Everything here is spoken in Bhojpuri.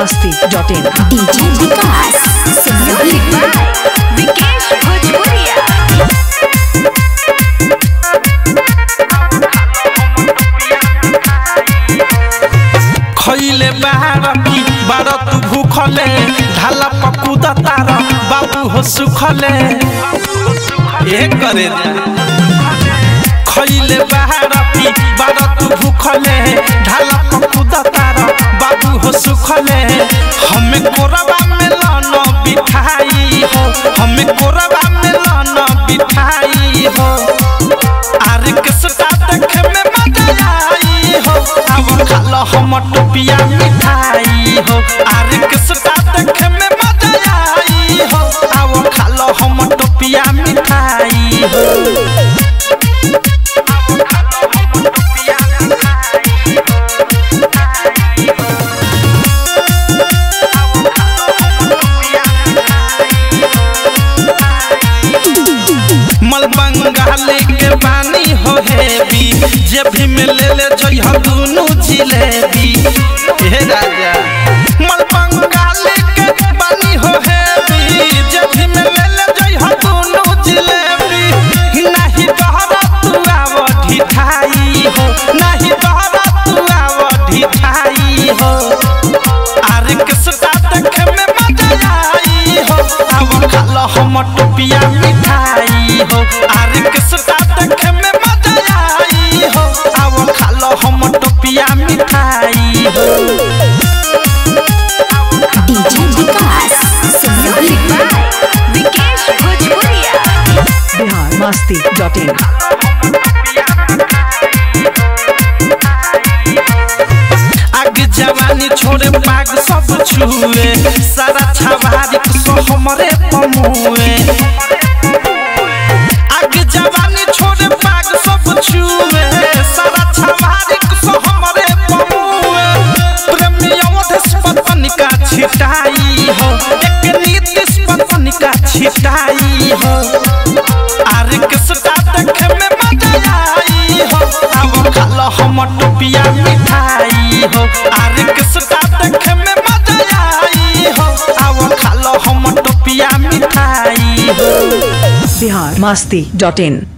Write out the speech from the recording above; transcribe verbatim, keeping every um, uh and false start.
Masti dot in. DJ Vikas Vikesh Bhojpuriya. खइले बारकी बारह तू भूखले ढाला पकुदा तारा बाबू हो सुखले ये करे खइले बारकी बारह तू भूखले ढाला पकुदा तारा बाबू हो सुखले हमें कोरबा में लाना बिठाई हो हमें कोरबा में लाना बिठाई हो आर किसका देखे में मजा आई हो अब खालो हम टोपिया मिठाई हो आर किसका देखे में मजा आई हो अब खालो हम टोपिया मिठाई हो बंगाली के पानी हो हेबी जे भी में ले ले जइहा दुनु जिलेबी हे राजा मल बंगाली के पानी हो हेबी जे भी में ले ले जइहा दुनु जिलेबी नहीं तोहरा तू आव ढिठाई हो नहीं तोहरा तू आव ढिठाई हो आर किसका देखे में मजा आई हो अब खालो हम टोपिया मिठाई हो आर किसका देखे में मजा आई हो अब खालो हम टोपिया मिठाई हो DJ Vikas Vikesh Bhojpuriya. Bihar Masti dot in. आग जवानी छोड़े पाग सब छुए सारा छवारी सो हमरे पमुए आग जवानी छोड़े पाग सब छुए सारा छवारी सो हमरे पमुए प्रेमियों देश पत्नी का छिटाई हो एक नीतिश पत्नी का छिटाई हो आर किसका देखे में मजा आई हो अब खालो हम टोपिया मिठाई हो आर किसका देखे में मजा आई हो अब खालो हम टोपिया मिठाई हो। बिहार मस्ती डॉट इन।